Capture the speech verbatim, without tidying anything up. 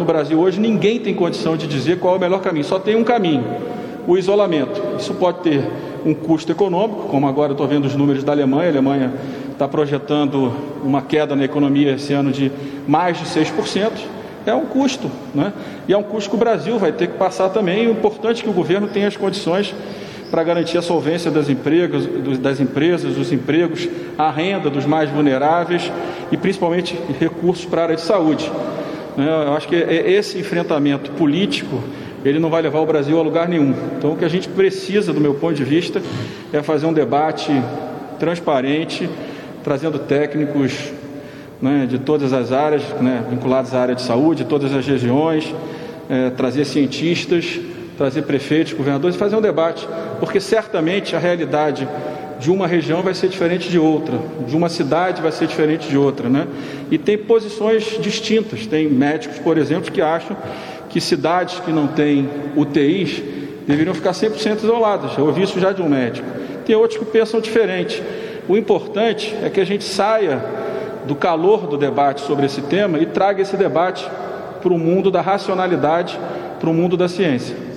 No Brasil hoje ninguém tem condição de dizer qual é o melhor caminho, só tem um caminho, o isolamento. Isso pode ter um custo econômico, como agora eu estou vendo os números da Alemanha, a Alemanha está projetando uma queda na economia esse ano de mais de seis por cento, é um custo, né? E é um custo que o Brasil vai ter que passar também. O importante é que o governo tenha as condições para garantir a solvência das, empresas, das empresas, dos empregos, a renda dos mais vulneráveis e principalmente recursos para a área de saúde. Eu acho que esse enfrentamento político, ele não vai levar o Brasil a lugar nenhum. Então o que a gente precisa, do meu ponto de vista, é fazer um debate transparente, trazendo técnicos, né, de todas as áreas, né, vinculados à área de saúde, de todas as regiões, é, trazer cientistas, trazer prefeitos, governadores e fazer um debate, porque certamente a realidade de uma região vai ser diferente de outra, de uma cidade vai ser diferente de outra, né? E tem posições distintas. Tem médicos, por exemplo, que acham que cidades que não têm U T Is deveriam ficar cem por cento isoladas. Eu ouvi isso já de um médico. Tem outros que pensam diferente. O importante é que a gente saia do calor do debate sobre esse tema e traga esse debate para o mundo da racionalidade, para o mundo da ciência.